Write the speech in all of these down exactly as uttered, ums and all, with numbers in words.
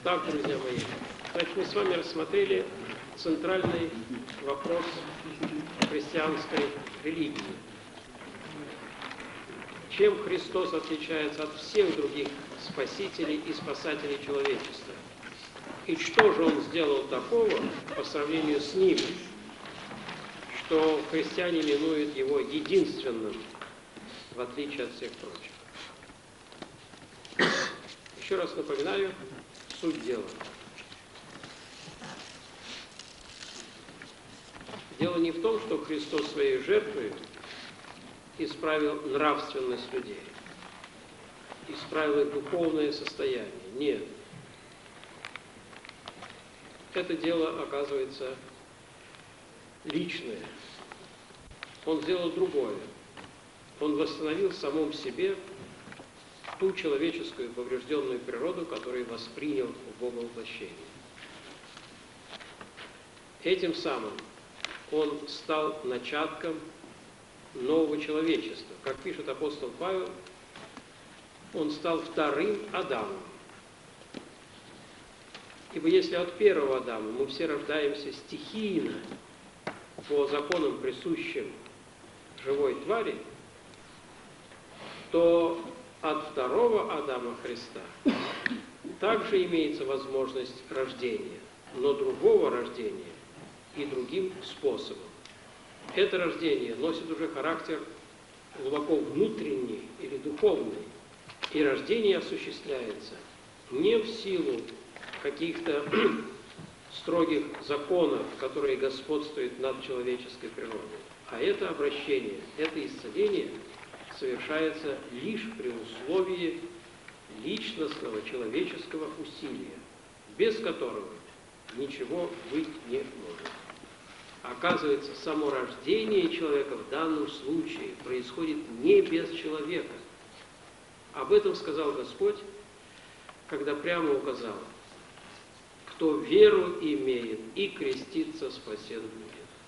Так, друзья мои, значит, мы с вами рассмотрели центральный вопрос христианской религии. Чем Христос отличается от всех других спасителей и спасателей человечества? И что же Он сделал такого по сравнению с Ним, что христиане именуют Его единственным, в отличие от всех прочих? Еще раз напоминаю суть дела. Дело не в том, что Христос своей жертвой исправил нравственность людей, исправил их духовное состояние. Нет. Это дело, оказывается, личное. Он сделал другое. Он восстановил в самом себе ту человеческую поврежденную природу, которую воспринял в Боговоплощении. Этим самым он стал начатком нового человечества. Как пишет апостол Павел, он стал вторым Адамом. Ибо если от первого Адама мы все рождаемся стихийно, по законам, присущим живой твари, то от второго Адама Христа также имеется возможность рождения, но другого рождения и другим способом. Это рождение носит уже характер глубоко внутренний или духовный, и рождение осуществляется не в силу каких-то строгих законов, которые господствуют над человеческой природой, а это обращение, это исцеление совершается лишь при условии личностного человеческого усилия, без которого ничего быть не может. Оказывается, само рождение человека в данном случае происходит не без человека. Об этом сказал Господь, когда прямо указал: кто веру имеет и креститься, спасен будет.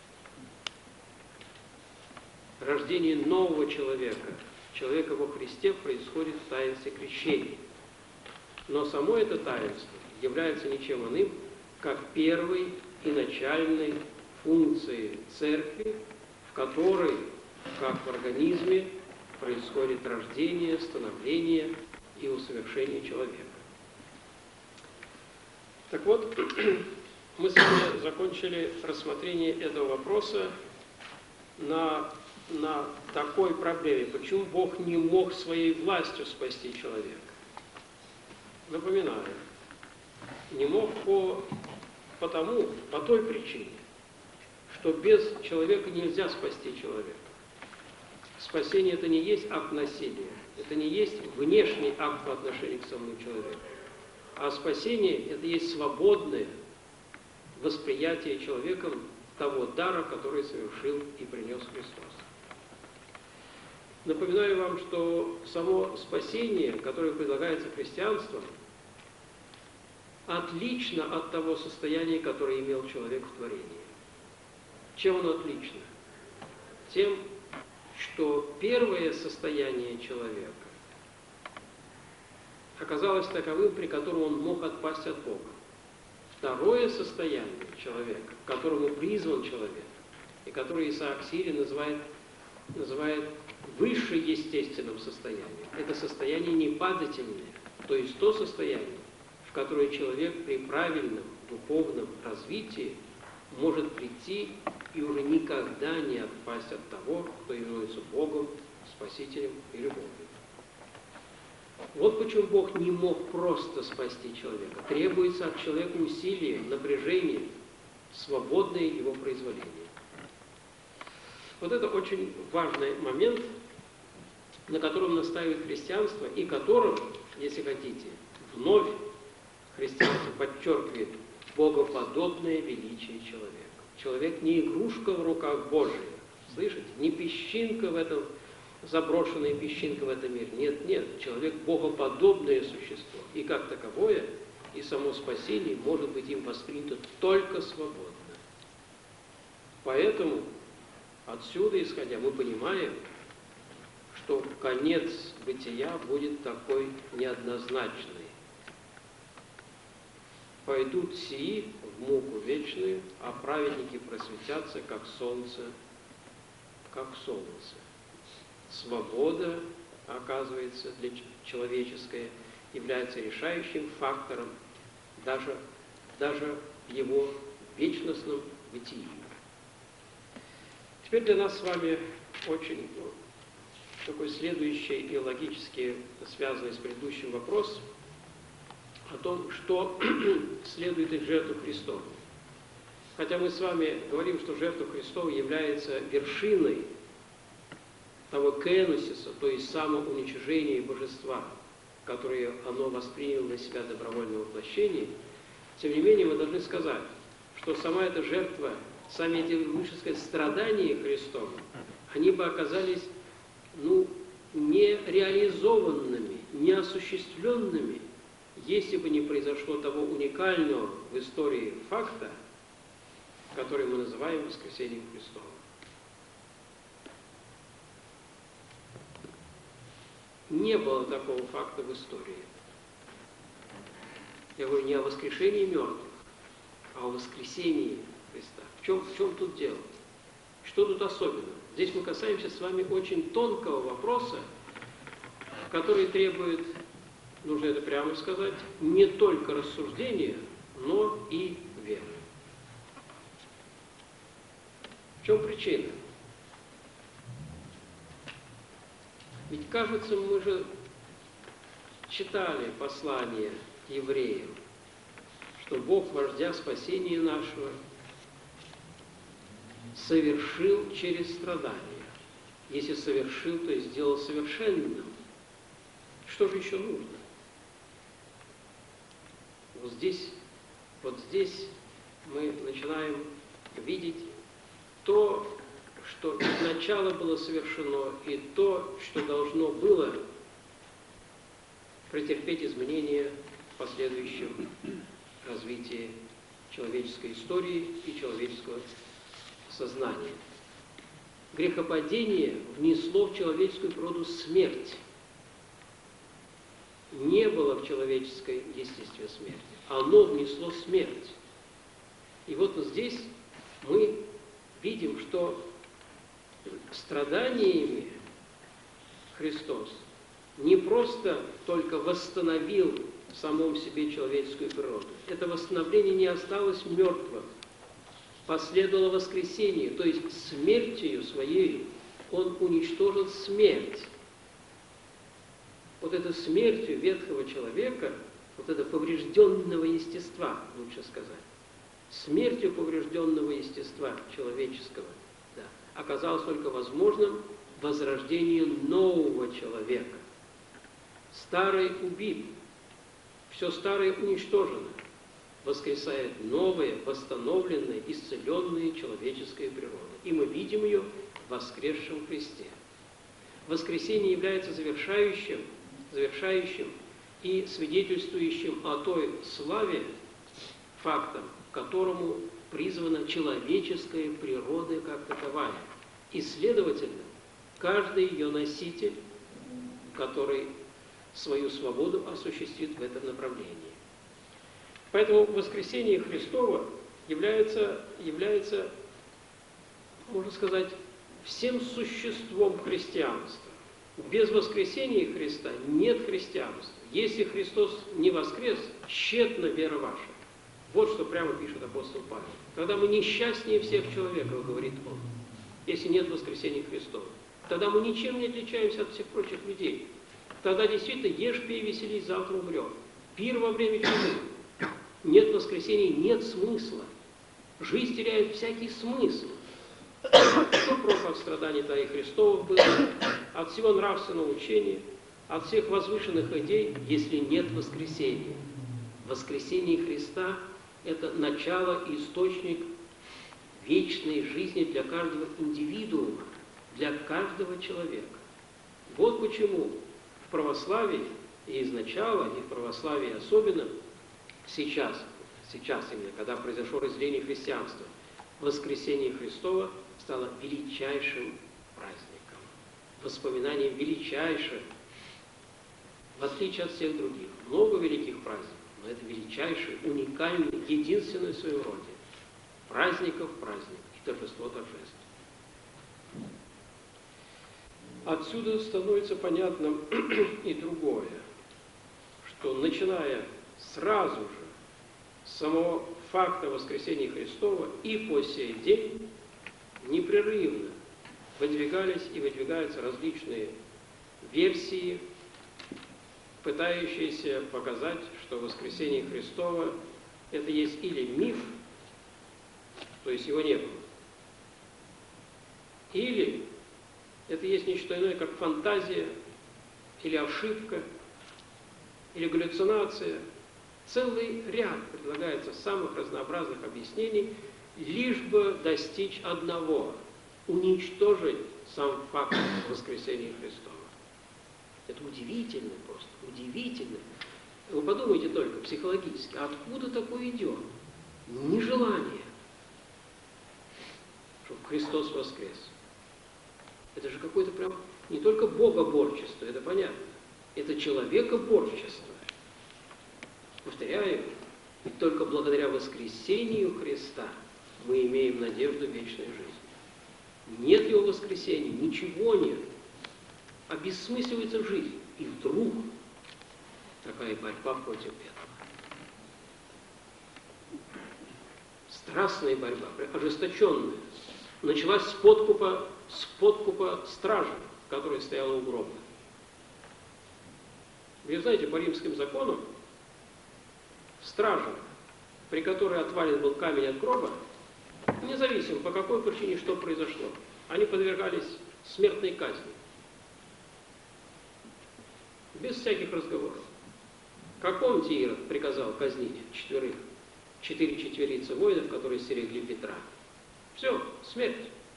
Рождение нового человека, человека во Христе, происходит в таинстве крещения. Но само это таинство является ничем иным, как первой и начальной функцией Церкви, в которой, как в организме, происходит рождение, становление и усовершение человека. Так вот, мы с вами закончили рассмотрение этого вопроса на, на такой проблеме, почему Бог не мог своей властью спасти человека. Напоминаю, не мог по, потому, по той причине, что без человека нельзя спасти человека. Спасение – это не есть акт насилия, это не есть внешний акт по отношению к самому человеку. А спасение – это есть свободное восприятие человеком того дара, который совершил и принес Христос. Напоминаю вам, что само спасение, которое предлагается христианством, отлично от того состояния, которое имел человек в творении. Чем оно отлично? Тем, что первое состояние человека оказалось таковым, при котором он мог отпасть от Бога. Второе состояние человека, к которому призван человек, и которое Исаак Сирий называет, называет высшеестественным состоянием, это состояние непадательное, то есть то состояние, в которое человек при правильном духовном развитии может прийти и уже никогда не отпасть от того, кто является Богом, Спасителем и любовью. Вот почему Бог не мог просто спасти человека. Требуется от человека усилие, напряжение, свободное его произволение. Вот это очень важный момент, на котором настаивает христианство, и которым, если хотите, вновь христианство подчеркивает богоподобное величие человека. Человек не игрушка в руках Божьих, слышите? Не песчинка в этом, заброшенная песчинка в этом мире. Нет, нет, человек богоподобное существо. И как таковое, и само спасение может быть им воспринято только свободно. Поэтому, отсюда исходя, мы понимаем, что конец бытия будет такой неоднозначный. пойдут сии в муку вечную, а праведники просветятся, как солнце, как солнце. Свобода, оказывается, для человеческая, является решающим фактором даже, даже в его вечностном бытии. Теперь для нас с вами очень такой следующий и логически связанный с предыдущим вопрос о том, что следует из жертвы Христовой. Хотя мы с вами говорим, что жертва Христова является вершиной того кеносиса, то есть самоуничижения божества, которое оно восприняло на себя добровольное воплощение, тем не менее мы должны сказать, что сама эта жертва, сами эти, лучше сказать, страдания Христова, они бы оказались, ну, не реализованными, не осуществленными, если бы не произошло того уникального в истории факта, который мы называем воскресением Христовым. Не было такого факта в истории. Я говорю не о воскрешении мертвых, а о воскресении Христа. В чем, в чем тут дело? Что тут особенного? Здесь мы касаемся с вами очень тонкого вопроса, который требует, нужно это прямо сказать, не только рассуждения, но и веры. В чем причина? Ведь, кажется, мы же читали послание евреям, что Бог, вождя спасения нашего, совершил через страдания. Если совершил, то есть сделал совершенным. Что же еще нужно? Вот здесь, вот здесь мы начинаем видеть то, что изначально было совершено, и то, что должно было претерпеть изменения в последующем развитии человеческой истории и человеческого сознания. Грехопадение внесло в человеческую природу смерть. Не было в человеческой естестве смерти. Оно внесло смерть. И вот здесь мы видим, что страданиями Христос не просто только восстановил в самом себе человеческую природу. Это восстановление не осталось мертвым. Последовало воскресение, то есть смертью своей он уничтожил смерть. Вот это смертью ветхого человека, вот это поврежденного естества, лучше сказать, смертью поврежденного естества человеческого, да, оказалось только возможным возрождение нового человека. Старый убит, все старое уничтожено, воскресает новая, восстановленная, исцеленная человеческая природа. И мы видим ее в воскресшем Христе. Воскресение является завершающим, завершающим и свидетельствующим о той славе фактом, к которому призвана человеческая природа как таковая. И, следовательно, каждый ее носитель, который свою свободу осуществит в этом направлении. Поэтому воскресение Христово является, является, можно сказать, всем существом христианства. Без воскресения Христа нет христианства. Если Христос не воскрес, тщетна вера ваша. Вот что прямо пишет апостол Павел. Когда мы несчастнее всех человеков, говорит он, если нет воскресения Христова. Тогда мы ничем не отличаемся от всех прочих людей. Тогда действительно ешь, пей, веселись, завтра умрем. Пир во время чумы. Нет воскресения, нет смысла. Жизнь теряет всякий смысл. Что проку от страданий твоих Христовых было, от всего нравственного учения, от всех возвышенных идей, если нет воскресения? Воскресение Христа – это начало и источник вечной жизни для каждого индивидуума, для каждого человека. Вот почему в православии и изначало, и в православии особенно, сейчас, сейчас именно, когда произошло разделение христианства, воскресение Христова стало величайшим праздником, воспоминанием величайшим, в отличие от всех других. Много великих праздников, Но это величайший, уникальный, единственный в своем роде. Праздников праздник и торжество торжеств. Отсюда становится понятным и другое, что начиная сразу же с самого факта воскресения Христова и по сей день непрерывно выдвигались и выдвигаются различные версии, пытающиеся показать, что воскресение Христова – это есть или миф, то есть его не было, или это есть нечто иное, как фантазия, или ошибка, или галлюцинация. Целый ряд предлагается самых разнообразных объяснений, лишь бы достичь одного – уничтожить сам факт воскресения Христова. Это удивительно просто, удивительно. Вы подумайте только психологически, откуда такое идет? Нежелание, чтобы Христос воскрес. Это же какое-то прям не только богоборчество, это понятно. Это человекоборчество. Повторяю, ведь только благодаря воскресению Христа мы имеем надежду вечной жизни. Нет его воскресения, ничего нет. Обессмысливается жизнь. И вдруг такая борьба против этого. Страстная борьба, ожесточенная, началась с подкупа, с подкупа стражи, которая стояла у гроба. Вы знаете, по римским законам стража, при которой отвален был камень от гроба, независимо по какой причине что произошло, они подвергались смертной казни. Без всяких разговоров. Каком Ирод приказал казнить четверых, четыре четверицы воинов, которые стерегли Петра? Все, смерть.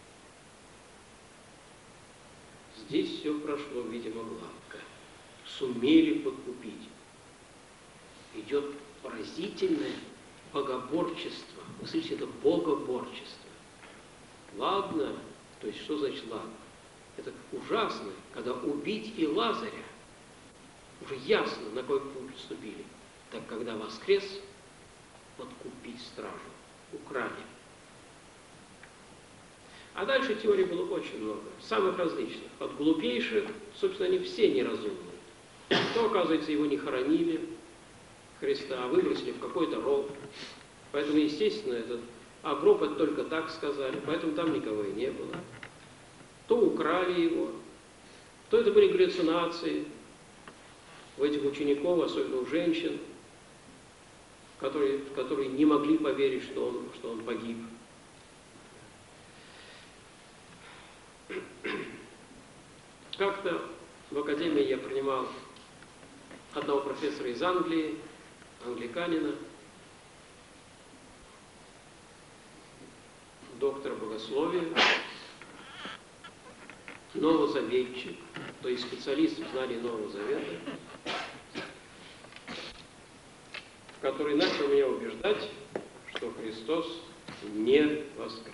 Здесь все прошло, видимо, гладко. Сумели подкупить. Идет поразительное богоборчество. Вы слышите, это богоборчество. Ладно, то есть что значит ладно? Это ужасно, когда убить и Лазаря, уже ясно, на какой путь вступили. Так когда воскрес, подкупить стражу, украли. А дальше теорий было очень много, самых различных. От глупейших, собственно, они все неразумные. То, оказывается, его не хоронили, Христа, а выбросили в какой-то ров. Поэтому, естественно, этот, а гроб это только так сказали, поэтому там никого и не было. То украли его, то это были галлюцинации у этих учеников, особенно у женщин, которые, которые не могли поверить, что он, что он погиб. Как-то в академии я принимал одного профессора из Англии, англиканина, доктора богословия, новозаветчик, то есть специалист в знании Нового Завета, который начал меня убеждать, что Христос не воскрес.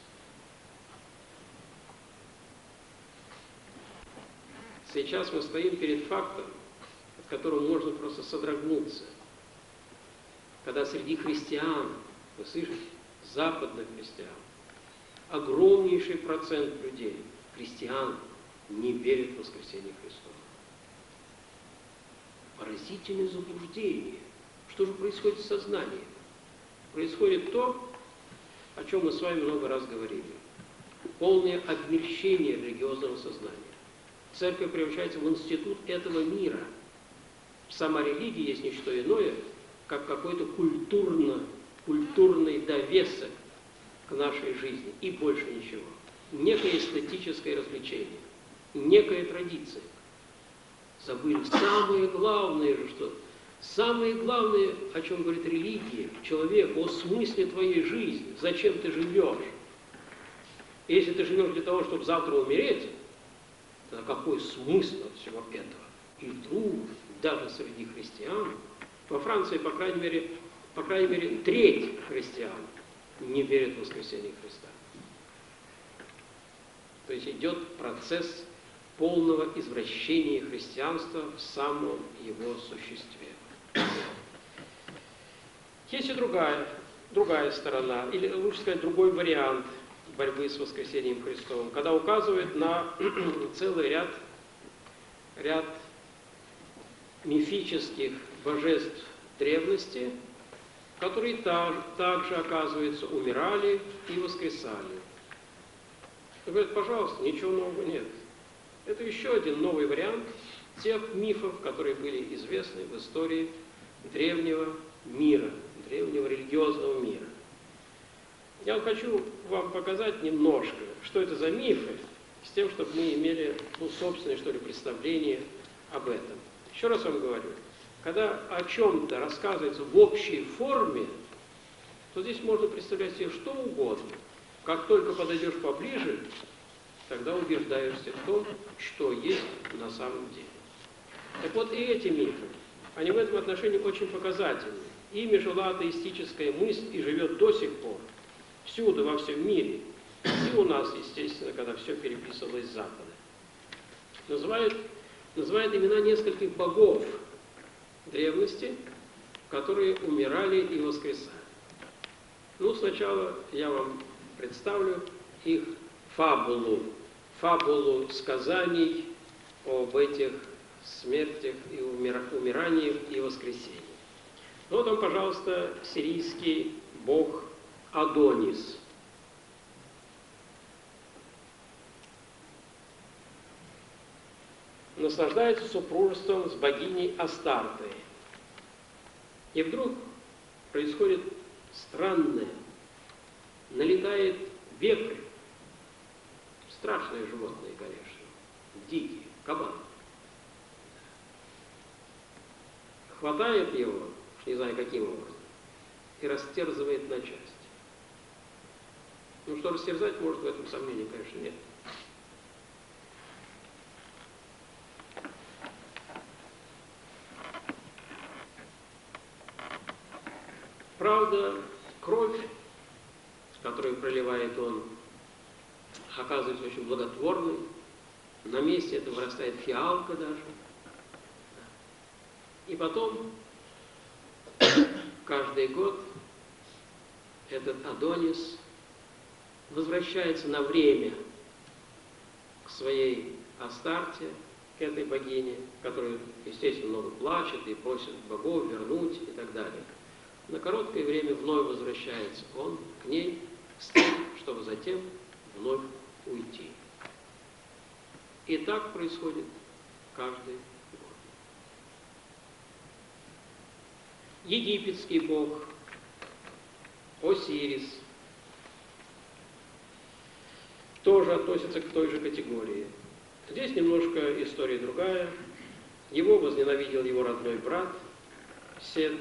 Сейчас мы стоим перед фактом, от которого можно просто содрогнуться. Когда среди христиан, вы слышите, западных христиан, огромнейший процент людей, христиан, не верит в воскресение Христова. Поразительное заблуждение. Что же происходит с сознанием? Происходит то, о чем мы с вами много раз говорили. Полное обмельчение религиозного сознания. Церковь превращается в институт этого мира. Сама религия есть не что иное, как какой-то культурно, культурный довесок к нашей жизни. И больше ничего. Некое эстетическое развлечение. Некая традиция. Забыли самое главное же, что самое главное, о чем говорит религия, человек, о смысле твоей жизни, зачем ты живешь. Если ты живешь для того, чтобы завтра умереть, то какой смысл от всего этого? И вдруг, даже среди христиан, во Франции, по крайней мере, по крайней мере, треть христиан не верит в воскресение Христа. То есть идет процесс полного извращения христианства в самом его существе. Есть и другая, другая сторона, или лучше сказать, другой вариант борьбы с воскресением Христовым, когда указывает на целый ряд, ряд мифических божеств древности, которые так, также, оказывается, умирали и воскресали. И говорят, пожалуйста, ничего нового нет. Это еще один новый вариант тех мифов, которые были известны в истории древнего мира, древнего религиозного мира. Я вот хочу вам показать немножко, что это за мифы, с тем, чтобы мы имели ну, собственное, что ли, представление об этом. Еще раз вам говорю, когда о чем-то рассказывается в общей форме, то здесь можно представлять себе что угодно. Как только подойдешь поближе, тогда убеждаешься в том, что есть на самом деле. Так вот, и эти мифы, они в этом отношении очень показательны. Ими жила атеистическая мысль и живет до сих пор, всюду, во всем мире. И у нас, естественно, когда все переписывалось с Запада. Называют, называют имена нескольких богов древности, которые умирали и воскресали. Ну, сначала я вам представлю их фабулу, фабулу сказаний об этих смертях и умираниях и воскресениях. Вот он, пожалуйста, сирийский бог Адонис. Наслаждается супружеством с богиней Астартой. И вдруг происходит странное. Налетает вепрь. Страшные животные, конечно. Дикие, кабан. Хватает его, не знаю каким образом, и растерзывает на части. Ну, что растерзать может, в этом сомнений, конечно, нет. Правда, кровь, которую проливает он, оказывается очень благотворной. На месте это вырастает фиалка даже. И потом, каждый год, этот Адонис возвращается на время к своей Астарте, к этой богине, которая, естественно, много плачет и просит богов вернуть и так далее. На короткое время вновь возвращается он к ней, с тем, чтобы затем вновь уйти. И так происходит каждый год. Египетский бог Осирис тоже относится к той же категории. Здесь немножко история другая. Его возненавидел его родной брат Сет.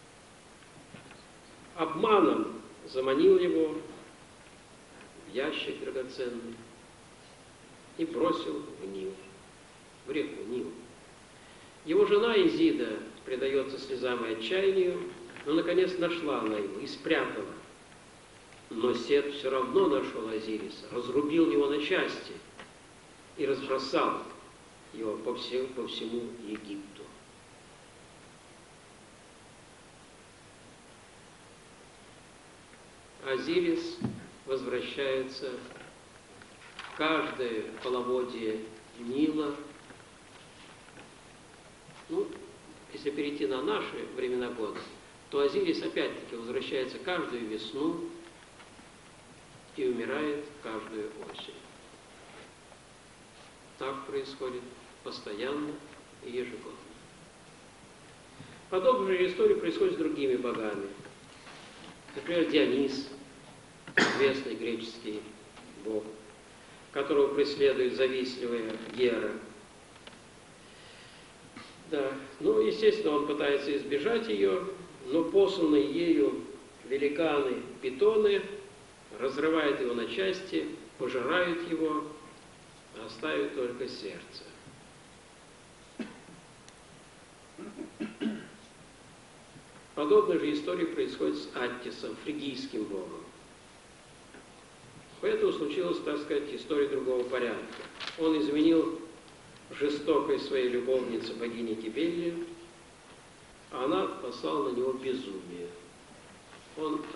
Обманом заманил его в ящик драгоценный и бросил в Нил, в реку Нил. Его жена Изида предается слезам и отчаянию, но, наконец, нашла она его и спрятала. Но Сет все равно нашел Осириса, разрубил его на части и разбросал его по всему, по всему Египту. Осирис возвращается в каждое половодье Нила. Ну, если перейти на наши времена года, то Осирис опять-таки возвращается каждую весну и умирает каждую осень. Так происходит постоянно и ежегодно. Подобная же история происходит с другими богами. Например, Дионис, известный греческий бог, которого преследует завистливая Гера. Да, ну, естественно, он пытается избежать ее, но посланные ею великаны-питоны разрывают его на части, пожирают его, оставив только сердце. Подобная же история происходит с Аттисом, фригийским богом. Поэтому случилась, так сказать, история другого порядка. Он изменил жестокой своей любовнице богине Кибелле, а она послала на него безумие.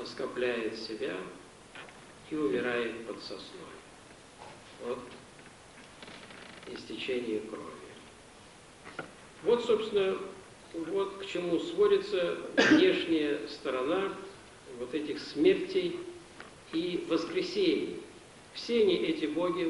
оскопляет себя и умирает под сосной от истечения крови. Вот, собственно, вот к чему сводится внешняя сторона вот этих смертей и воскресений. Все они, эти боги,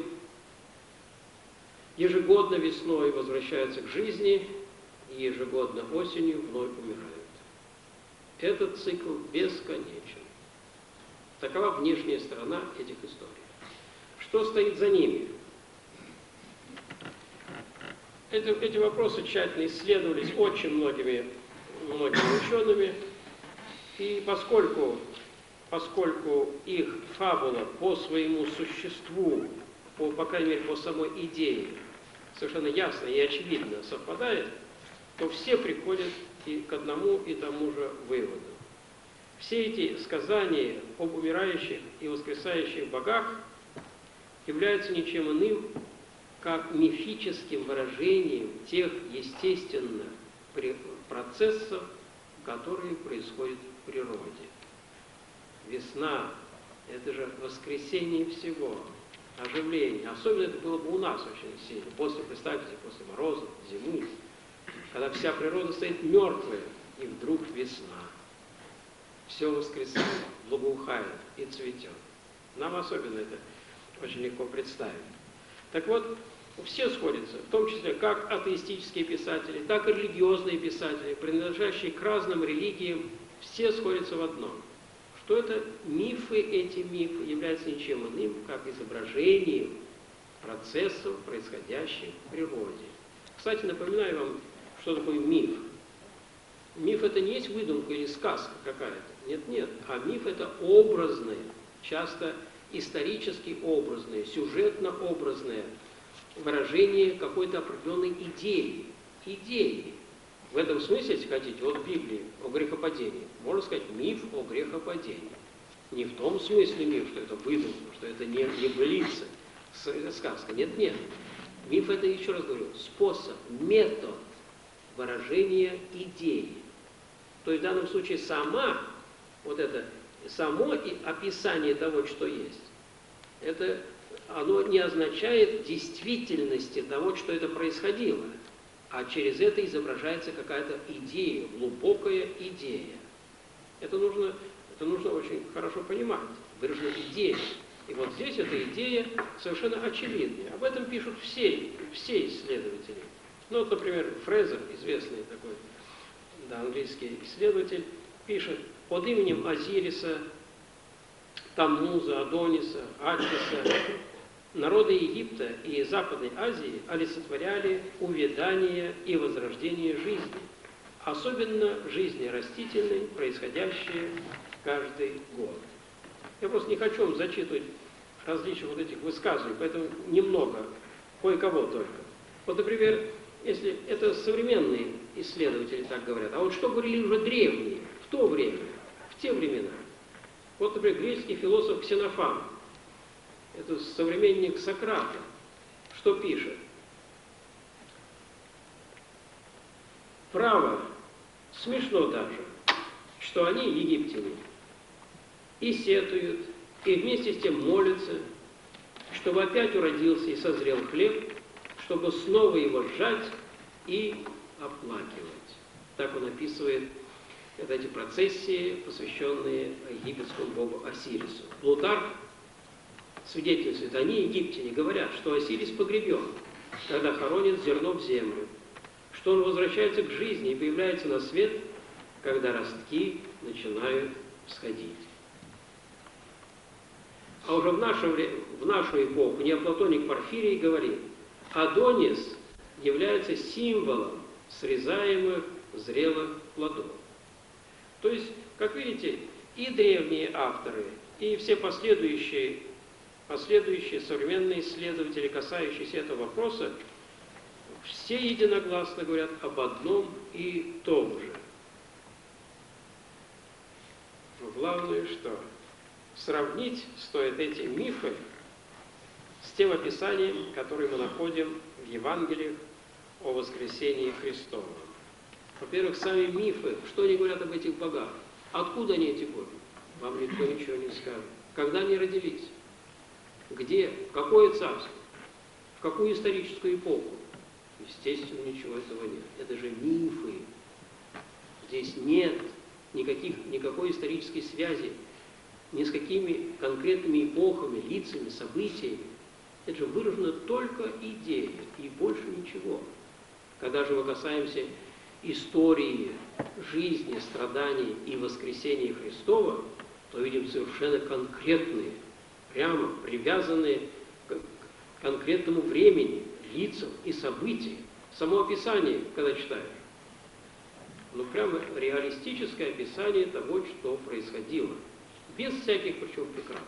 ежегодно весной возвращаются к жизни и ежегодно осенью вновь умирают. Этот цикл бесконечен. Такова внешняя сторона этих историй. Что стоит за ними? Это, эти вопросы тщательно исследовались очень многими, многими учеными, и поскольку, поскольку их фабула по своему существу, по, по крайней мере, по самой идее, совершенно ясно и очевидно совпадает, то все приходят и к одному и тому же выводу. Все эти сказания об умирающих и воскресающих богах являются ничем иным, как мифическим выражением тех естественных процессов, которые происходят в природе. Весна – это же воскресение всего, оживление. Особенно это было бы у нас очень сильно. После, представьте, после морозов, зимы, когда вся природа стоит мертвая, и вдруг весна. Все воскресает, благоухает и цветет. Нам особенно это очень легко представить. Так вот, все сходятся, в том числе как атеистические писатели, так и религиозные писатели, принадлежащие к разным религиям, все сходятся в одном. Что это мифы, эти мифы являются ничем иным, как изображением процессов, происходящих в природе. Кстати, напоминаю вам, что такое миф. Миф – это не есть выдумка или сказка какая-то. Нет-нет. А миф – это образное, часто исторически образное, сюжетно-образное выражение какой-то определенной идеи. Идеи. В этом смысле, если хотите, вот в Библии о грехопадении, можно сказать миф о грехопадении. Не в том смысле миф, что это выдумка, что это не, не былица, сказка. Нет-нет. Миф – это, еще раз говорю, способ, метод выражения идеи. То есть в данном случае сама, вот это, само описание того, что есть, это, оно не означает действительности того, что это происходило, а через это изображается какая-то идея, глубокая идея. Это нужно, это нужно очень хорошо понимать, выражена идея. И вот здесь эта идея совершенно очевидная. Об этом пишут все, все исследователи. Ну, вот, например, Фрезер, известный такой, да, английский исследователь, пишет: под именем Азириса, Таммуза, Адониса, Ачиса народы Египта и Западной Азии олицетворяли увядание и возрождение жизни, особенно жизни растительной, происходящей каждый год. Я просто не хочу вам зачитывать различных вот этих высказываний, поэтому немного, кое-кого только. Вот, например, если это современные исследователи так говорят, а вот что говорили уже древние, в то время, в те времена. Вот, например, греческий философ Ксенофан, это современник Сократа, что пишет? Право, смешно даже, что они, египтяне, и сетуют, и вместе с тем молятся, чтобы опять уродился и созрел хлеб, чтобы снова его сжать и оплакивать. Так он описывает вот эти процессии, посвященные египетскому богу Осирису. Плутарх свидетельствует, они, египтяне, говорят, что Осирис погребен, когда хоронит зерно в землю, что он возвращается к жизни и появляется на свет, когда ростки начинают всходить. А уже в, наше время, в нашу эпоху неоплатоник Порфирий говорит: Адонис является символом срезаемых зрелых плодов. То есть, как видите, и древние авторы, и все последующие, последующие современные исследователи, касающиеся этого вопроса, все единогласно говорят об одном и том же. Но главное, что сравнить стоит эти мифы с тем описанием, которое мы находим в Евангелиях о воскресении Христовом. Во-первых, сами мифы, что они говорят об этих богах? Откуда они эти боги? вам никто ничего не скажет. Когда они родились? Где? Какое царство? В какую историческую эпоху? Естественно, ничего этого нет. Это же мифы. Здесь нет никаких, никакой исторической связи ни с какими конкретными эпохами, лицами, событиями. Это же выражена только идея и больше ничего. Когда же мы касаемся истории, жизни, страданий и воскресения Христова, то видим совершенно конкретные, прямо привязанные к конкретному времени, лицам и событиям. Само описание, когда читаешь, ну прямо реалистическое описание того, что происходило. Без всяких, причем, прикрас.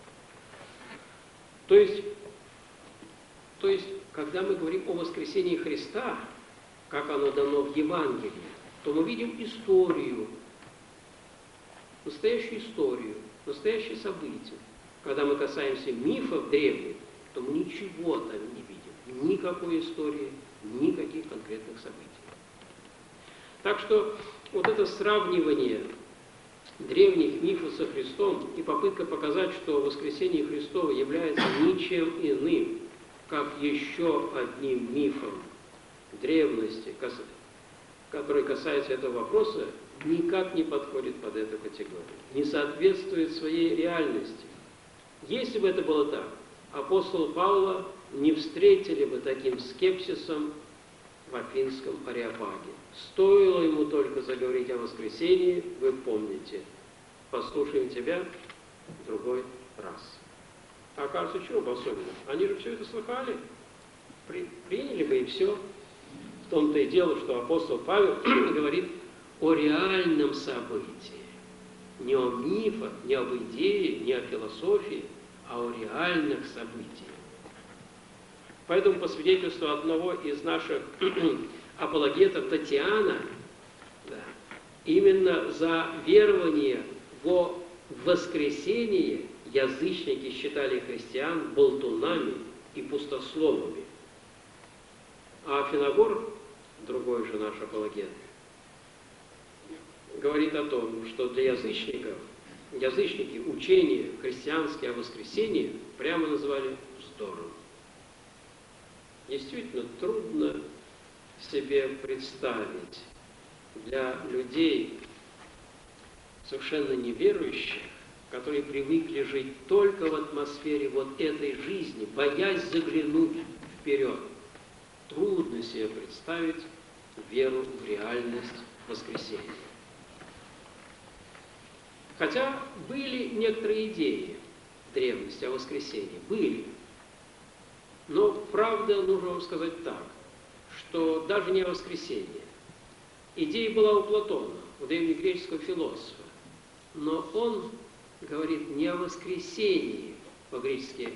То есть, то есть, когда мы говорим о воскресении Христа, как оно дано в Евангелии, то мы видим историю, настоящую историю, настоящие события. Когда мы касаемся мифов древних, то мы ничего там не видим. Никакой истории, никаких конкретных событий. Так что вот это сравнивание древних мифов со Христом и попытка показать, что воскресение Христова является ничем иным, как еще одним мифом древности, который касается этого вопроса, никак не подходит под эту категорию, не соответствует своей реальности. Если бы это было так, апостол Павла не встретили бы таким скепсисом в Афинском Ареопаге. Стоило ему только заговорить о воскресении, вы помните, послушаем тебя в другой раз. А кажется, чего бы особенно? Они же все это слыхали, при, приняли бы и все. В том-то и дело, что апостол Павел говорит о реальном событии. Не о мифах, не об идее, не о философии, а о реальных событиях. Поэтому по свидетельству одного из наших апологетов Татьяна, да, именно за верование во воскресение язычники считали христиан болтунами и пустословами. А Финогор, другой же наш апологет, говорит о том, что для язычников, язычники учение христианское о воскресении прямо назвали вздором. Действительно трудно себе представить для людей, совершенно неверующих, которые привыкли жить только в атмосфере вот этой жизни, боясь заглянуть вперед. Трудно себе представить веру в реальность воскресения. Хотя были некоторые идеи в древности о воскресении, были. Но правда, нужно вам сказать так, что даже не о воскресении. Идея была у Платона, у древнегреческого философа, но он говорит не о воскресении, по-гречески,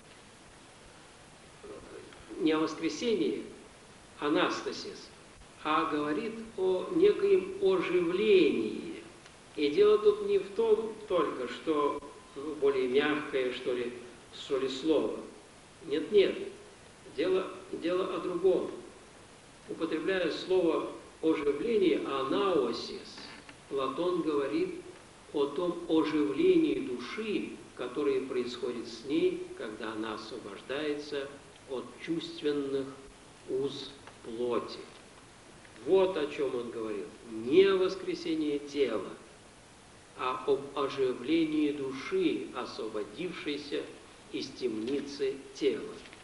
не о воскресении, анастасис, а говорит о некоем оживлении. И дело тут не в том только, что ну, более мягкое, что ли, что ли, слово. Нет, нет. Дело, дело о другом. Употребляя слово оживление, анаосис, Платон говорит о том оживлении души, которое происходит с ней, когда она освобождается от чувственных уз плоти. Вот о чем он говорил. Не о воскресении тела, а об оживлении души, освободившейся из темницы тела.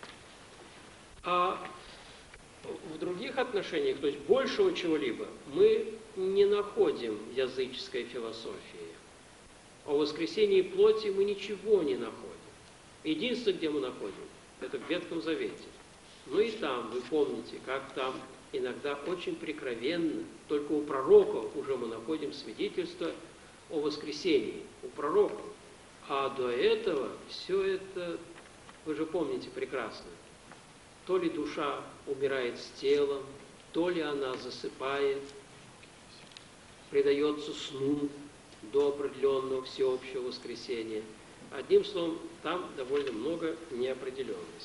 А в других отношениях, то есть большего чего-либо, мы не находим в языческой философии. О воскресении плоти мы ничего не находим. Единственное, где мы находим, это в Ветхом Завете. Ну и там, вы помните, как там иногда очень прикровенно, только у пророков уже мы находим свидетельство о воскресении, у пророков. А до этого все это, вы же помните прекрасно, то ли душа умирает с телом, то ли она засыпает, предается сну до определенного всеобщего воскресения. Одним словом, там довольно много неопределенностей.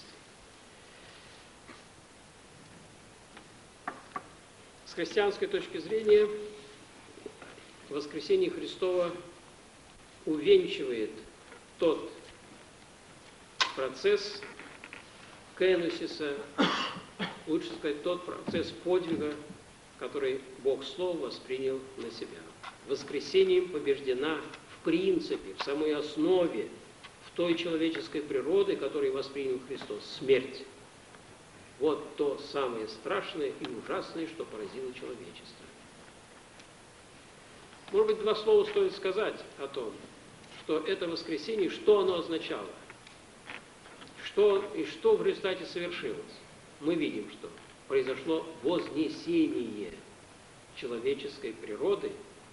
С христианской точки зрения, воскресение Христова увенчивает тот процесс кеносиса, лучше сказать, тот процесс подвига, который Бог Слово воспринял на себя. Воскресением побеждена в принципе, в самой основе, в той человеческой природы, которую воспринял Христос, смерть. Вот то самое страшное и ужасное, что поразило человечество. Может быть, два слова стоит сказать о том, что это воскресение, что оно означало, что и что в результате совершилось. Мы видим, что произошло вознесение человеческой природы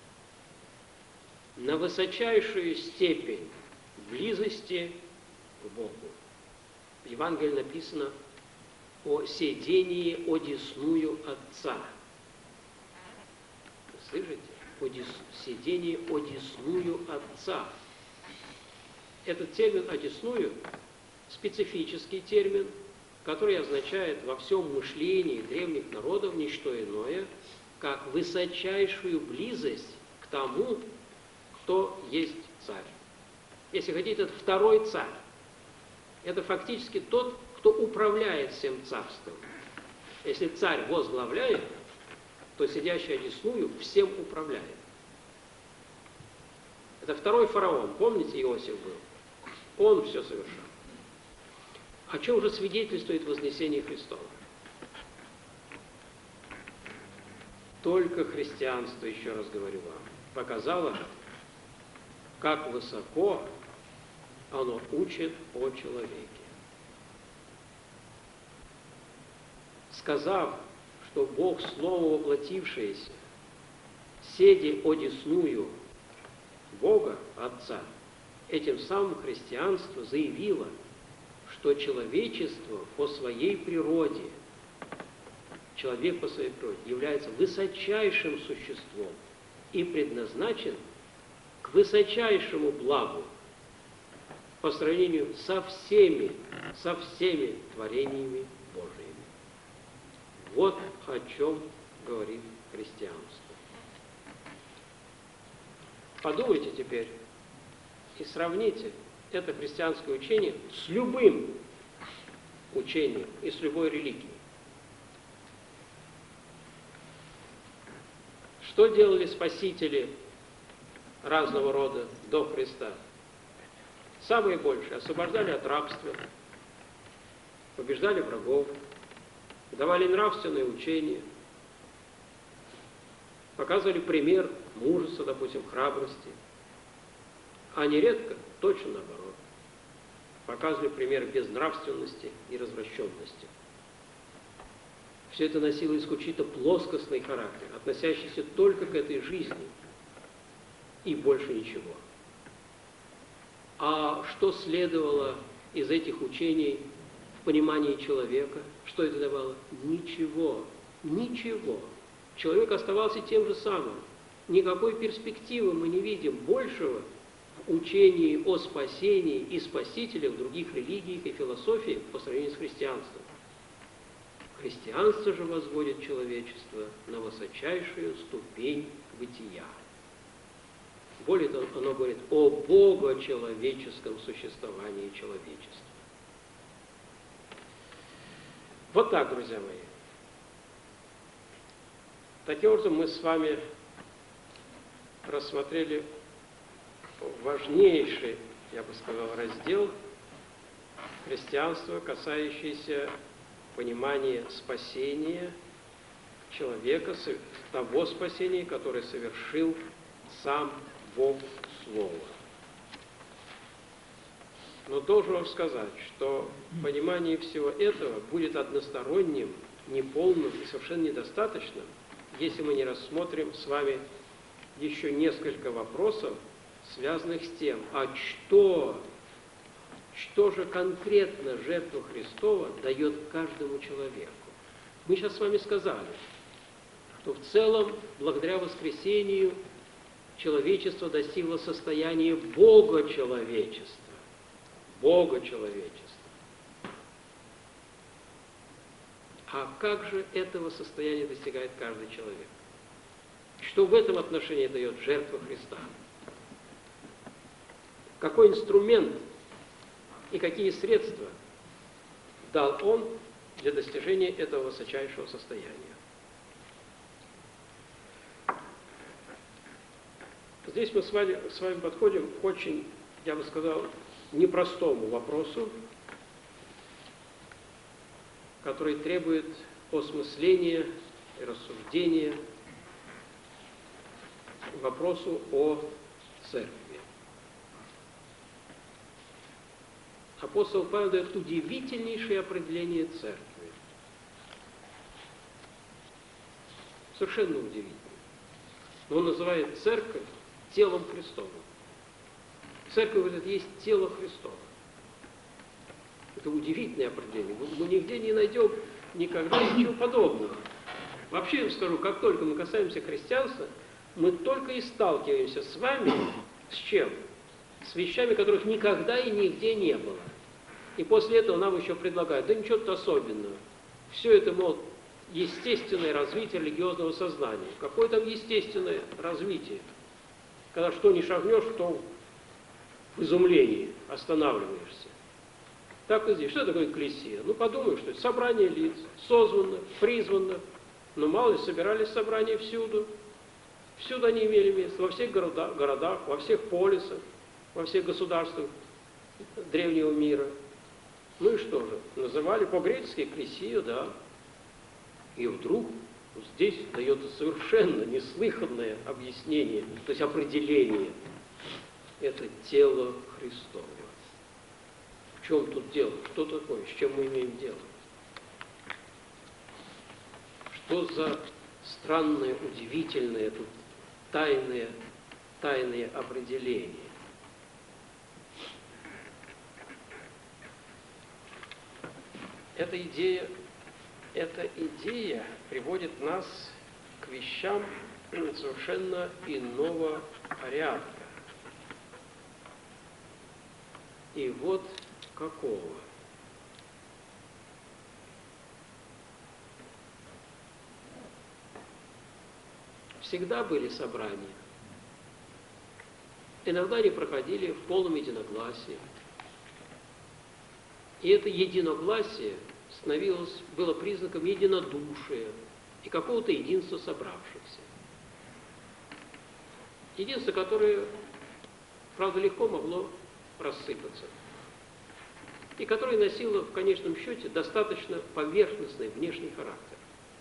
на высочайшую степень близости к Богу. В Евангелии написано о седении одесную Отца. Слышите? Одес... Седении одесную Отца. Этот термин «одесную» специфический термин, который означает во всем мышлении древних народов не что иное, как высочайшую близость к тому, кто есть царь. Если хотите, это второй царь. Это фактически тот, кто управляет всем царством. Если царь возглавляет, то сидящий одесную всем управляет. Это второй фараон. Помните, Иосиф был? Он все совершал. О чем же свидетельствует вознесение Христова? Только христианство, еще раз говорю вам, показало, как высоко оно учит о человеке. Сказав, что Бог, Слово воплотившееся, седи одесную Бога, Отца, этим самым христианство заявило, что человечество по своей природе, человек по своей природе является высочайшим существом и предназначен к высочайшему благу по сравнению со всеми, со всеми творениями Божиими. Вот о чем говорит христианство. Подумайте теперь и сравните это христианское учение с любым учением и с любой религией. Что делали спасители разного рода до Христа? Самые большие освобождали от рабства, побеждали врагов, давали нравственные учения, показывали пример мужества, допустим, храбрости, а нередко точно наоборот. Показывали пример безнравственности и развращенности. Все это носило исключительно плоскостный характер, относящийся только к этой жизни и больше ничего. А что следовало из этих учений в понимании человека? Что это давало? Ничего. Ничего. Человек оставался тем же самым. Никакой перспективы мы не видим большего в учении о спасении и спасителях в других религиях и философиях по сравнению с христианством. Христианство же возводит человечество на высочайшую ступень бытия. Более того, оно говорит о богочеловеческом существовании человечества. Вот так, друзья мои. Таким образом, мы с вами рассмотрели важнейший, я бы сказал, раздел христианства, касающийся понимания спасения человека, того спасения, которое совершил сам Бог Слово. Но должен вам сказать, что понимание всего этого будет односторонним, неполным и совершенно недостаточным, если мы не рассмотрим с вами еще несколько вопросов, связанных с тем, а что, что же конкретно жертва Христова дает каждому человеку. Мы сейчас с вами сказали, что в целом, благодаря воскресению, человечество достигло состояния Бога-человечества. Бога-человечества. А как же этого состояния достигает каждый человек? Что в этом отношении дает жертва Христа? какой инструмент и какие средства дал Он для достижения этого высочайшего состояния. Здесь мы с вами, с вами подходим к очень, я бы сказал, непростому вопросу, который требует осмысления и рассуждения, вопросу о церкви. Апостол Павел дает удивительнейшее определение церкви. Совершенно удивительно. Он называет церковь телом Христовым. Церковь, говорит, есть тело Христово. Это удивительное определение. Мы нигде не найдем никогда ничего подобного. Вообще, я скажу, как только мы касаемся христианства, мы только и сталкиваемся с вами с чем? С вещами, которых никогда и нигде не было. И после этого нам еще предлагают, да ничего-то особенного. Все это, мол, естественное развитие религиозного сознания. Какое там естественное развитие? Когда что не шагнешь, то в изумлении останавливаешься. Так и здесь. Что такое экклесия? Ну, подумай, что это собрание лиц, созванных, призванных. Но мало ли, собирались собрания всюду. Всюду они имели место, во всех городах, городах, во всех полисах, во всех государствах древнего мира. Ну и что же? Называли по-гречески экклесию, да. И вдруг здесь дается совершенно неслыханное объяснение, то есть определение. Это тело Христово. В чем тут дело? Что такое? С чем мы имеем дело? Что за странное, удивительное тут тайное, тайное определение? Эта идея, эта идея приводит нас к вещам совершенно иного порядка. И вот какого? Всегда были собрания. Иногда они проходили в полном единогласии. И это единогласие становилось, было признаком единодушия и какого-то единства собравшихся. Единство, которое, правда, легко могло рассыпаться. И которое носило в конечном счете достаточно поверхностный внешний характер.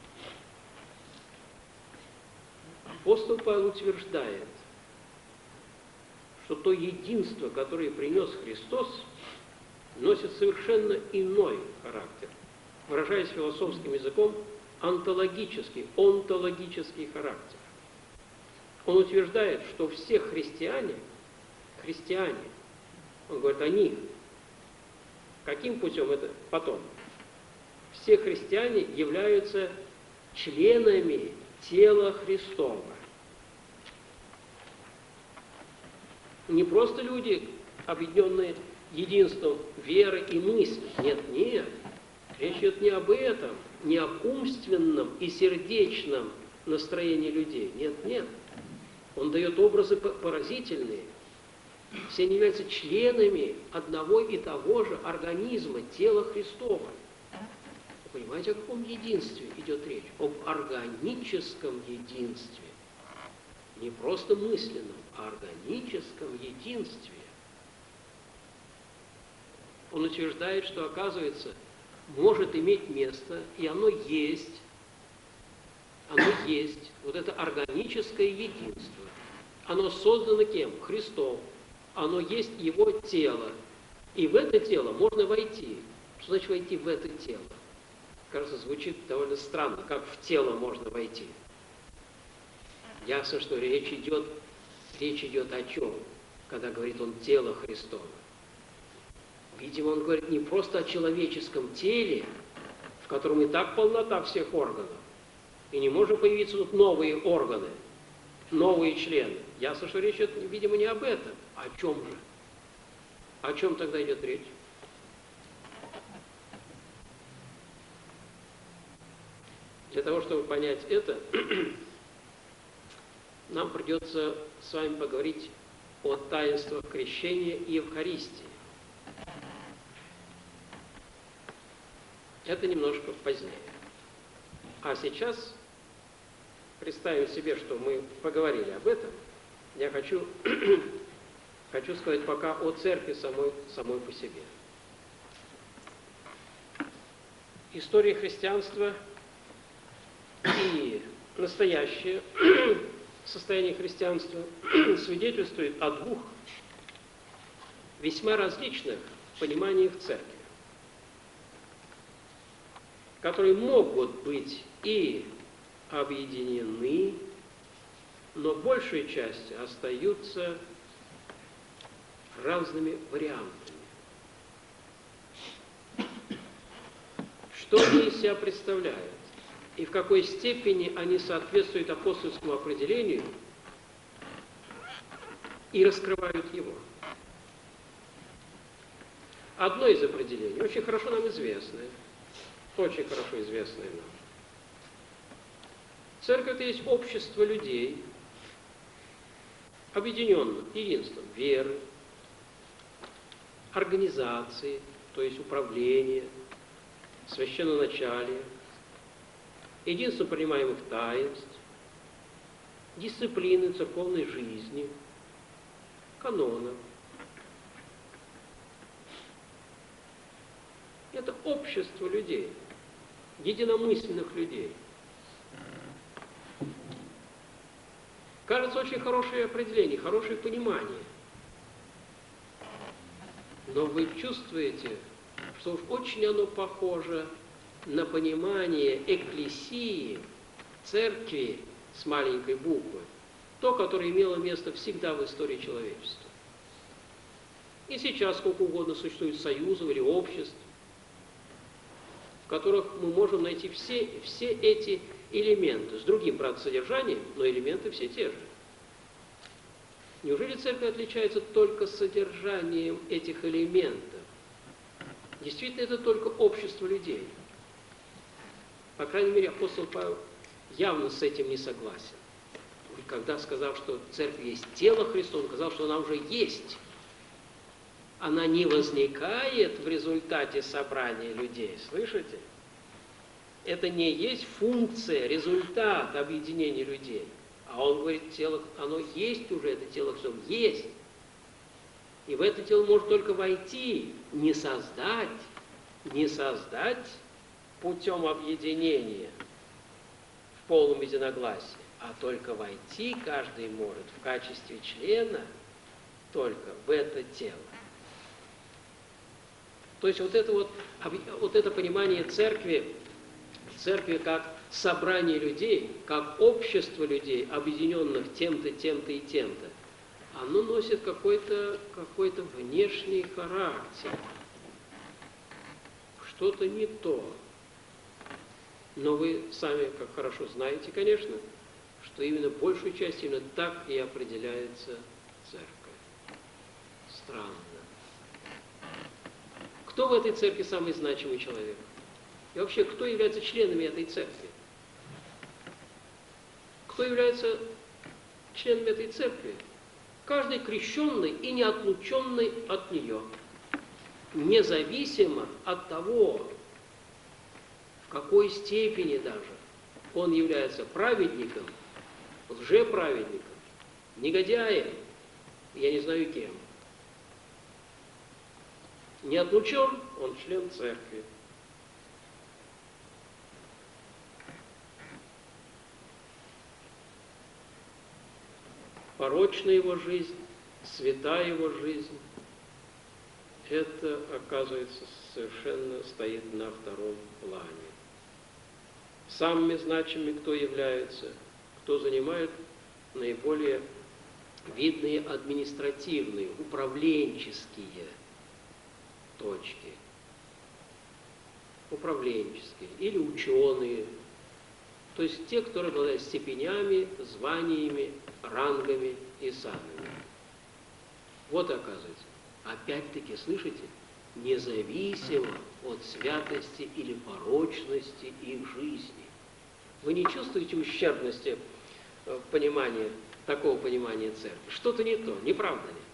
Апостол Павел утверждает, что то единство, которое принес Христос, носит совершенно иной характер. Выражаясь философским языком, онтологический, онтологический характер. Он утверждает, что все христиане, христиане, он говорит о них. Каким путем это потом? Все христиане являются членами тела Христова. Не просто люди, объединенные единством веры и мысли. Нет, нет. Речь идет не об этом, не об умственном и сердечном настроении людей. Нет, нет. Он дает образы поразительные. Все они являются членами одного и того же организма, тела Христова. Вы понимаете, о каком единстве идет речь? Об органическом единстве. Не просто мысленном, а органическом единстве. Он утверждает, что, оказывается, может иметь место, и оно есть, оно есть, вот это органическое единство. Оно создано кем? Христом. Оно есть Его тело. И в это тело можно войти. Что значит войти в это тело? Кажется, звучит довольно странно, как в тело можно войти. Ясно, что речь идет, речь идет о чем, когда говорит он тело Христово. Видимо, он говорит не просто о человеческом теле, в котором и так полнота всех органов, и не может появиться тут новые органы, новые члены. Ясно, что речь идет, видимо, не об этом. О чем же? О чем тогда идет речь? Для того, чтобы понять это, нам придется с вами поговорить о таинствах крещения и Евхаристии. Это немножко позднее. А сейчас представим себе, что мы поговорили об этом. Я хочу, хочу сказать пока о церкви самой, самой по себе. История христианства и настоящее состояние христианства свидетельствует о двух весьма различных пониманиях церкви, которые могут быть и объединены, но большей частью остаются разными вариантами. Что они из себя представляют и в какой степени они соответствуют апостольскому определению и раскрывают его. Одно из определений, очень хорошо нам известное, очень хорошо известное нам. Церковь – это есть общество людей, объединенных единством веры, организации, то есть управления, священноначалия, единством принимаемых таинств, дисциплины церковной жизни, канонов. Это общество людей, единомысленных людей. Кажется, очень хорошее определение, хорошее понимание. Но вы чувствуете, что уж очень оно похоже на понимание экклесии, церкви с маленькой буквы, то, которое имело место всегда в истории человечества. И сейчас сколько угодно существует союзов или обществ, в которых мы можем найти все, все эти элементы, с другим, правда, содержанием, но элементы все те же. Неужели церковь отличается только содержанием этих элементов? Действительно, это только общество людей. По крайней мере, апостол Павел явно с этим не согласен. Когда сказал, что церковь есть тело Христово, он сказал, что она уже есть. Она не возникает в результате собрания людей. Слышите? Это не есть функция, результат объединения людей. А он говорит, тело, оно есть уже, это тело Христово есть. И в это тело может только войти, не создать, не создать путем объединения в полном единогласии, а только войти каждый может в качестве члена только в это тело. То есть вот это вот, вот это понимание церкви, церкви как собрание людей, как общество людей, объединенных тем-то, тем-то и тем-то, оно носит какой-то какой-то внешний характер. Что-то не то. Но вы сами, как хорошо знаете, конечно, что именно большую часть именно так и определяется церковь. Странно. Кто в этой церкви самый значимый человек? И вообще, кто является членами этой церкви? Кто является членами этой церкви? Каждый крещенный и не отлученный от нее. Независимо от того, в какой степени даже он является праведником, лжеправедником, негодяем, я не знаю кем. Не отлучен, он член церкви. Порочна его жизнь, свята его жизнь, это, оказывается, совершенно стоит на втором плане. Самыми значимыми кто является, кто занимает наиболее видные административные, управленческие точки. Управленческие или ученые. То есть те, кто обладают степенями, званиями, рангами и санами. Вот оказывается. Опять-таки, слышите, независимо от святости или порочности их жизни. Вы не чувствуете ущербности в понимании такого понимания церкви. Что-то не то, не правда ли?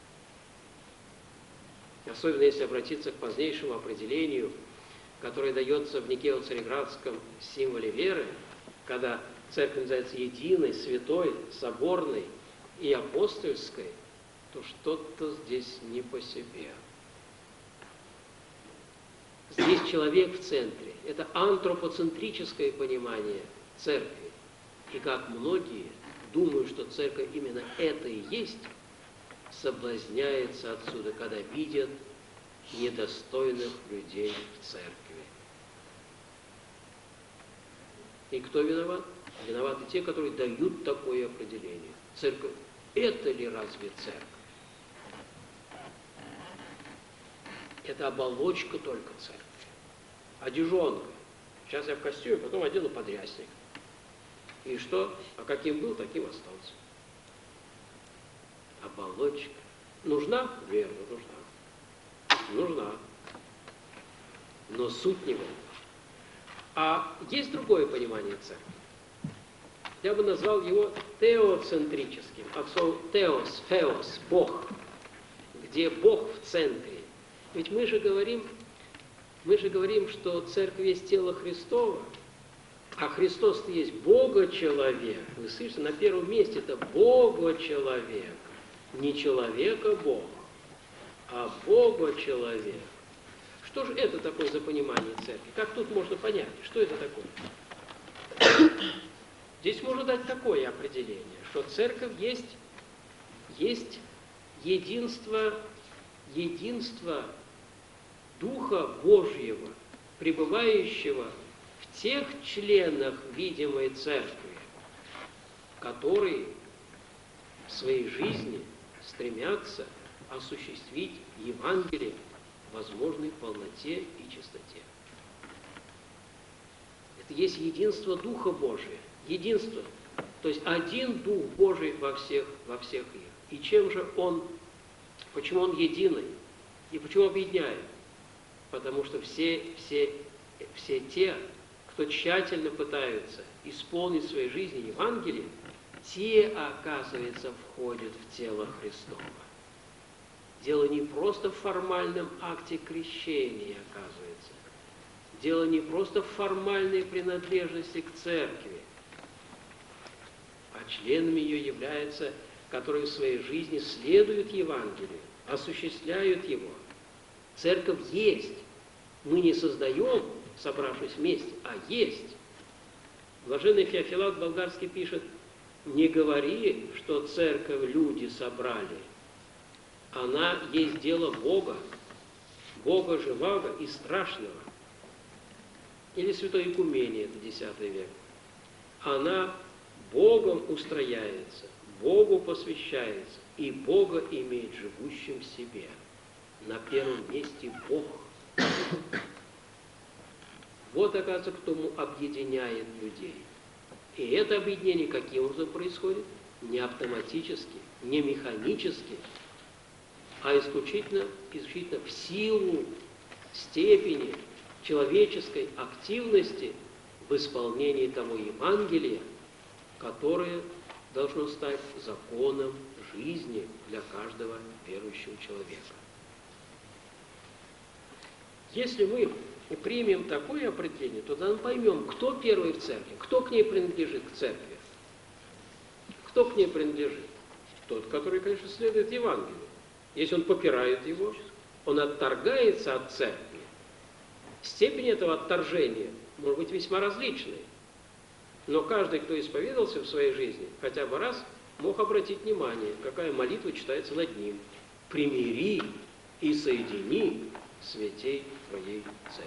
Особенно если обратиться к позднейшему определению, которое дается в Никео-Цареградском символе веры, когда церковь называется единой, святой, соборной и апостольской, то что-то здесь не по себе. Здесь человек в центре. Это антропоцентрическое понимание церкви. И как многие думают, что церковь именно это и есть, соблазняется отсюда, когда видят недостойных людей в церкви. И кто виноват? Виноваты те, которые дают такое определение. Церковь – это ли разве церковь? Это оболочка только церкви. Одежонка. Сейчас я в костюме, потом одену подрясник. И что? А каким был, таким остался. Оболочка. Нужна? Верно, нужна. Нужна. Но суть не в этом. А есть другое понимание церкви. Я бы назвал его теоцентрическим. От слова теос, феос, Бог. Где Бог в центре. Ведь мы же говорим, мы же говорим, что церковь есть тело Христово, а Христос-то есть Бога-человек. Вы слышите, на первом месте это Бога-человек. Не человека-Бог, а Бога-человек. Что же это такое за понимание церкви? Как тут можно понять, что это такое? Здесь можно дать такое определение, что церковь есть, есть единство, единство Духа Божьего, пребывающего в тех членах видимой церкви, которые в своей жизни стремятся осуществить Евангелие в возможной полноте и чистоте. Это есть единство Духа Божия. Единство. То есть один Дух Божий во всех, во всех их. И чем же Он, почему Он единый? И почему объединяет? Потому что все, все, все те, кто тщательно пытаются исполнить в своей жизни Евангелие, те, оказывается, входят в тело Христово. Дело не просто в формальном акте крещения, оказывается. Дело не просто в формальной принадлежности к церкви, а членами ее являются, которые в своей жизни следуют Евангелию, осуществляют его. Церковь есть. Мы не создаем, собравшись вместе, а есть. Блаженный Феофилакт Болгарский пишет: не говори, что церковь люди собрали. Она есть дело Бога, Бога живого и страшного. Или Святой Игумений, это десятый век. Она Богом устрояется, Богу посвящается, и Бога имеет живущим в себе. На первом месте Бог. Вот, оказывается, кто объединяет людей. И это объединение каким образом происходит? Не автоматически, не механически, а исключительно, исключительно в силу степени человеческой активности в исполнении того Евангелия, которое должно стать законом жизни для каждого верующего человека. Если мы примем такое определение, то тогда мы поймем, кто первый в церкви, кто к ней принадлежит, к церкви. Кто к ней принадлежит? Тот, который, конечно, следует Евангелию. Если он попирает его, он отторгается от церкви. Степень этого отторжения может быть весьма различной. Но каждый, кто исповедался в своей жизни, хотя бы раз, мог обратить внимание, какая молитва читается над ним. «Примири и соедини святей твоей церкви».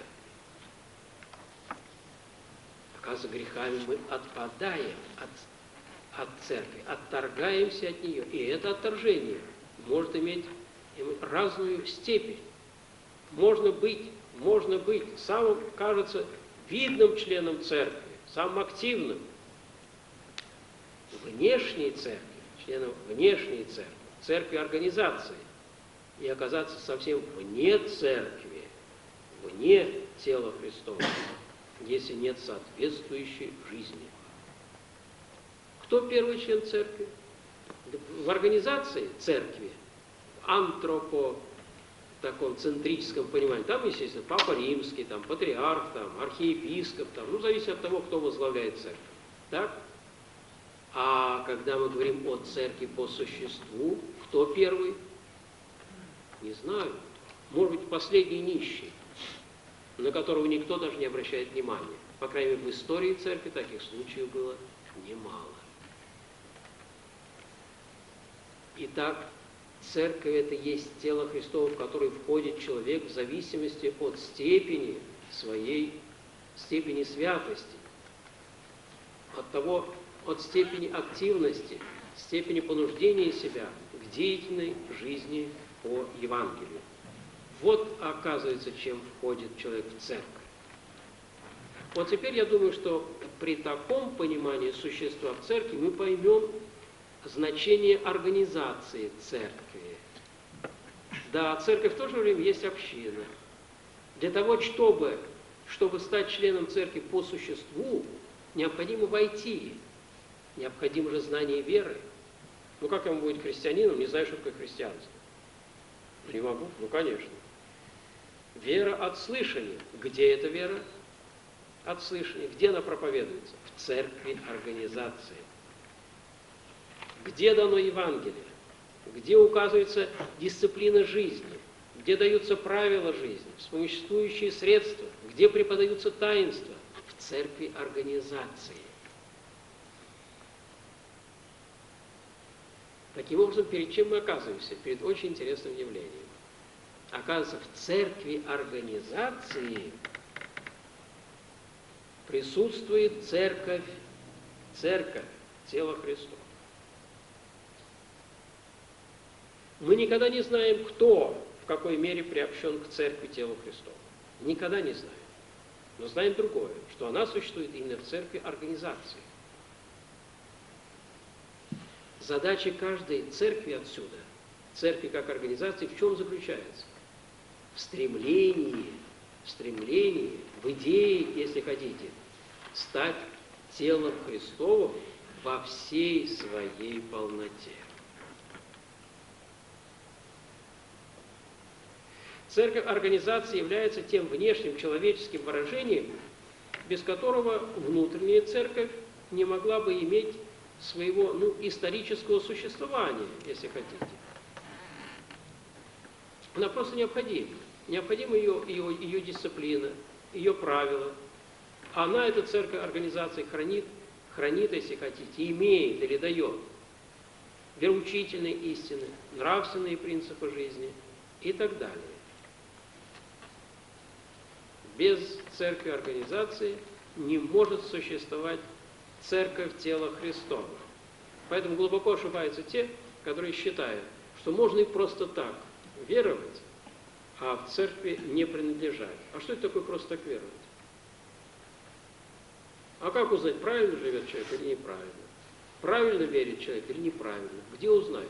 Оказывается, грехами мы отпадаем от, от церкви, отторгаемся от нее. И это отторжение может иметь разную степень. Можно быть, можно быть самым, кажется, видным членом церкви, самым активным. Внешней церкви, членом внешней церкви, церкви организации. И оказаться совсем вне церкви, вне тела Христова, если нет соответствующей жизни. Кто первый член церкви? В организации церкви, антропо таком центрическом понимании, там, естественно, Папа Римский, там, патриарх, там, архиепископ, там, ну, зависит от того, кто возглавляет церковь. Так? А когда мы говорим о церкви по существу, кто первый? Не знаю. Может быть, последний нищий, на которого никто даже не обращает внимания. По крайней мере, в истории церкви таких случаев было немало. Итак, церковь – это есть тело Христово, в которое входит человек в зависимости от степени своей, степени святости, от того, от степени активности, степени понуждения себя к деятельной жизни по Евангелию. Вот, оказывается, чем входит человек в церковь. Вот теперь я думаю, что при таком понимании существа в церкви мы поймем значение организации церкви. Да, церковь в то же время есть община. Для того, чтобы, чтобы стать членом церкви по существу, необходимо войти. Необходимо же знание веры. Ну как я могу быть христианином, не знаю, что такое христианство? Не могу? Ну, конечно. Вера от слышания. Где эта вера? От слышания. Где она проповедуется? В церкви организации. Где дано Евангелие? Где указывается дисциплина жизни? Где даются правила жизни? Вспомоществующие средства? Где преподаются таинства? В церкви организации. Таким образом, перед чем мы оказываемся? Перед очень интересным явлением. Оказывается, в церкви организации присутствует церковь, церковь, тело Христова. Мы никогда не знаем, кто в какой мере приобщен к церкви телу Христова. Никогда не знаем. Но знаем другое, что она существует именно в церкви организации. Задача каждой церкви отсюда, церкви как организации, в чем заключается? В стремлении, в стремлении, в идее, если хотите, стать телом Христовым во всей своей полноте. Церковь организации является тем внешним человеческим выражением, без которого внутренняя церковь не могла бы иметь своего, ну, исторического существования, если хотите. Она просто необходима. Необходима ее, ее, ее дисциплина, ее правила. Она, эта церковь организации, хранит, хранит, если хотите, имеет или дает вероучительные истины, нравственные принципы жизни и так далее. Без церкви организации не может существовать церковь тела Христова. Поэтому глубоко ошибаются те, которые считают, что можно и просто так веровать, а в церкви не принадлежать. А что это такое просто так веровать? А как узнать, правильно живет человек или неправильно? Правильно верит человек или неправильно? Где узнать?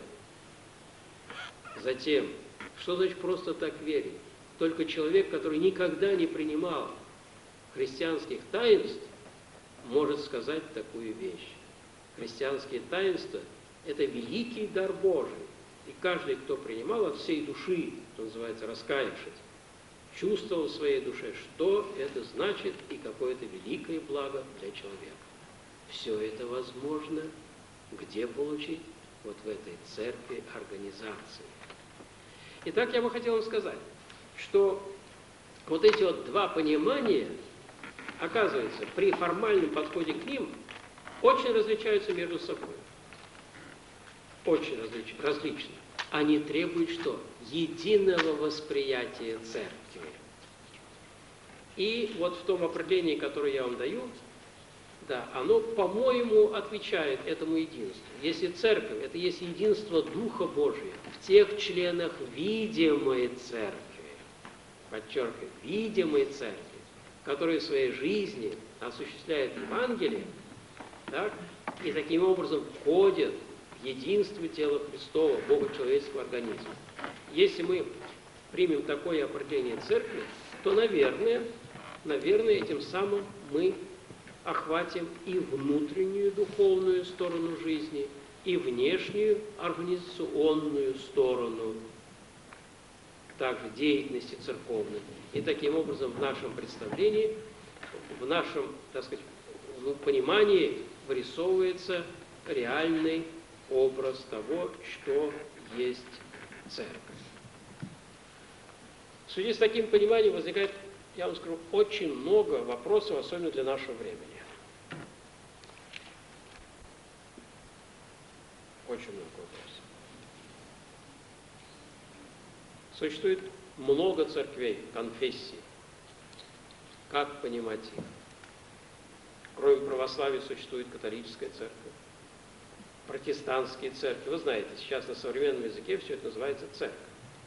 Затем, что значит просто так верить? Только человек, который никогда не принимал христианских таинств, может сказать такую вещь. Христианские таинства – это великий дар Божий. И каждый, кто принимал от всей души, что называется, раскаявшись, чувствовал в своей душе, что это значит и какое это великое благо для человека. Все это возможно где получить? Вот в этой церкви организации. Итак, я бы хотел вам сказать, что вот эти вот два понимания, оказывается, при формальном подходе к ним очень различаются между собой. Очень различ, различно. Они требуют что? Единого восприятия церкви. И вот в том определении, которое я вам даю, да, оно, по-моему, отвечает этому единству. Если церковь, это есть единство Духа Божия в тех членах видимой церкви, подчеркиваю, видимой церкви, которые в своей жизни осуществляют Евангелие, так, и таким образом входят в единство тела Христова, Бога человеческого организма. Если мы примем такое определение церкви, то, наверное, наверное, этим самым мы охватим и внутреннюю духовную сторону жизни, и внешнюю организационную сторону, также деятельности церковной. И таким образом в нашем представлении, в нашем, так сказать, понимании вырисовывается реальный образ того, что есть церковь. В связи с таким пониманием возникает, я вам скажу, очень много вопросов, особенно для нашего времени. Очень много вопросов. Существует много церквей, конфессий. Как понимать их? Кроме православия существует католическая церковь, протестантские церкви. Вы знаете, сейчас на современном языке все это называется церковь.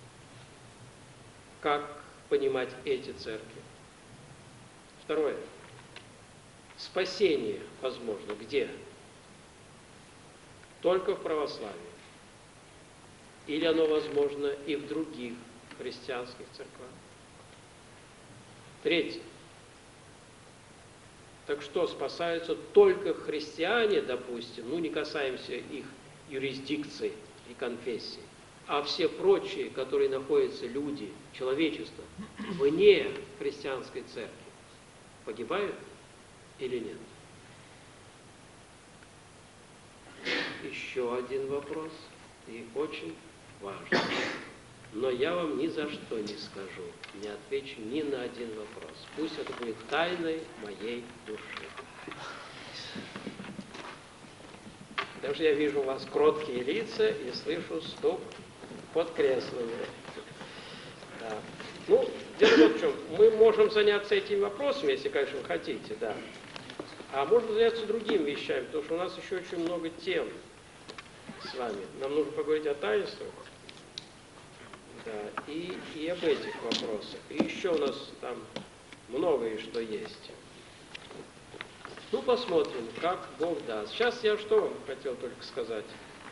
Как понимать эти церкви? Второе. Спасение возможно где? Только в православии. Или оно возможно и в других христианских церквах? Третье. Так что, спасаются только христиане, допустим, ну не касаемся их юрисдикции и конфессий, а все прочие, которые находятся люди, человечество, вне христианской церкви, погибают или нет? Еще один вопрос, и очень важный. Но я вам ни за что не скажу, не отвечу ни на один вопрос. Пусть это будет тайной моей души. Потому что я вижу у вас кроткие лица и слышу стук под креслами. Да. Ну, дело вот в чем. Мы можем заняться этими вопросами, если, конечно, вы хотите, да. А можно заняться другими вещами, потому что у нас еще очень много тем с вами. Нам нужно поговорить о таинствах. Да, и, и об этих вопросах. И еще у нас там многое что есть. Ну, посмотрим, как Бог даст. Сейчас я что вам хотел только сказать.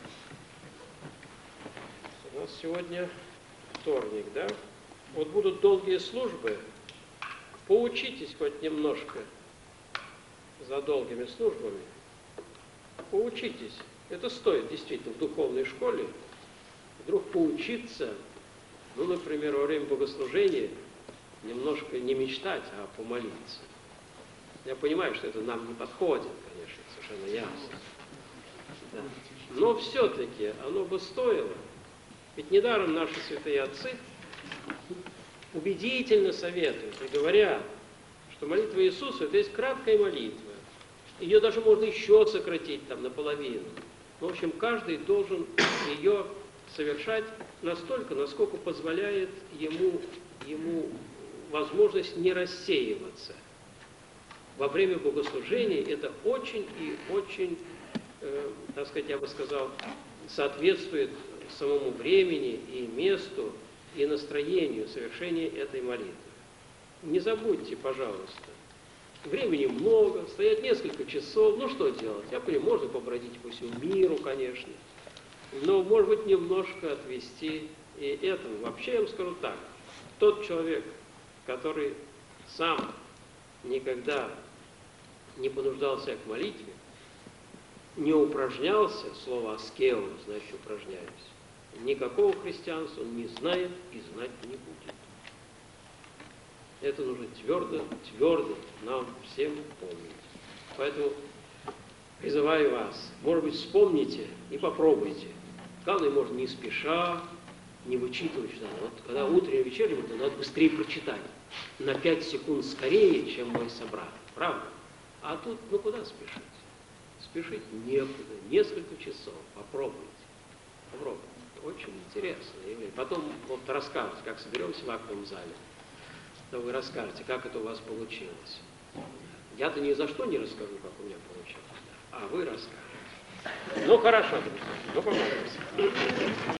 У нас сегодня вторник, да? Вот будут долгие службы. Поучитесь хоть немножко за долгими службами. Поучитесь. Это стоит действительно в духовной школе. Вдруг поучиться. Ну, например, во время богослужения немножко не мечтать, а помолиться. Я понимаю, что это нам не подходит, конечно, совершенно ясно. Да. Но все-таки оно бы стоило. Ведь недаром наши святые отцы убедительно советуют и говорят, что молитва Иисуса – это есть краткая молитва. Ее даже можно еще сократить там наполовину. Но, в общем, каждый должен ее совершать настолько, насколько позволяет ему, ему возможность не рассеиваться. Во время богослужения это очень и очень, э, так сказать, я бы сказал, соответствует самому времени и месту, и настроению совершения этой молитвы. Не забудьте, пожалуйста. Времени много, стоять несколько часов. Ну, что делать? Я понимаю, можно побродить по всему миру, конечно. Но, может быть, немножко отвести и этому. Вообще, я вам скажу так. Тот человек, который сам никогда не понуждал себя к молитве, не упражнялся, слово «аскео», значит, упражняюсь, никакого христианства он не знает и знать не будет. Это нужно твердо, твердо нам всем помнить. Поэтому призываю вас, может быть, вспомните и попробуйте. Главное, можно не спеша, не вычитывать, что надо. Вот когда утреннее вечернее, то надо быстрее прочитать. На пять секунд скорее, чем мой собрат. Правда? А тут, ну куда спешить? Спешить некуда. Несколько часов. Попробуйте. Попробуйте. Очень интересно. Потом вот расскажете, как соберемся в актовом зале. То вы расскажете, как это у вас получилось. Я-то ни за что не расскажу, как у меня получилось. А вы расскажете. Ну, хорошо, друзья. Ну, помолимся.